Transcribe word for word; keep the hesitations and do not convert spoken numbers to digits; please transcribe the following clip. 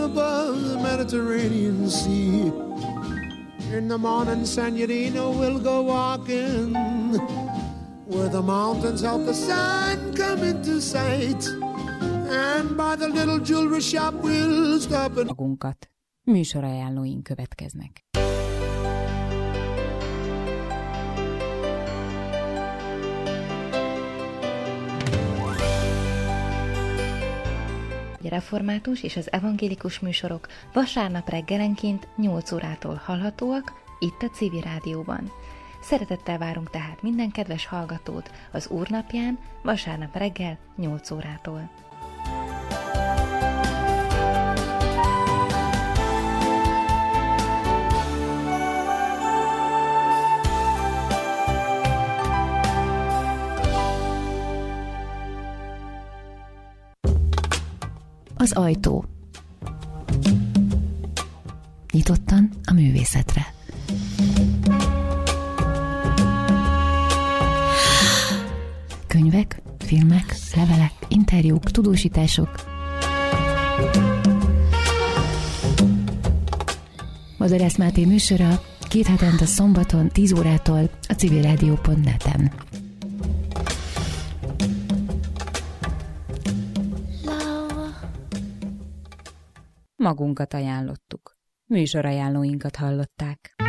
above the Mediterranean Sea. In the morning, Senorita will go walking where the mountains help the sun come into sight. And by the little jewelry shop we'll stop and... Magunkat. Műsorajánlóink következnek. A református és az evangélikus műsorok vasárnap reggelenként nyolc órától hallhatóak itt a Civil Rádióban. Szeretettel várunk tehát minden kedves hallgatót az Úrnapján vasárnap reggel nyolc órától. Az ajtó. Nyitottan a művészetre. Könyvek, filmek, levelek, interjúk, tudósítások. Bozorász Máté műsora két hetente szombaton tíz órától a civilradio pont net-en. Magunkat ajánlottuk. Műsorajánlóinkat hallották.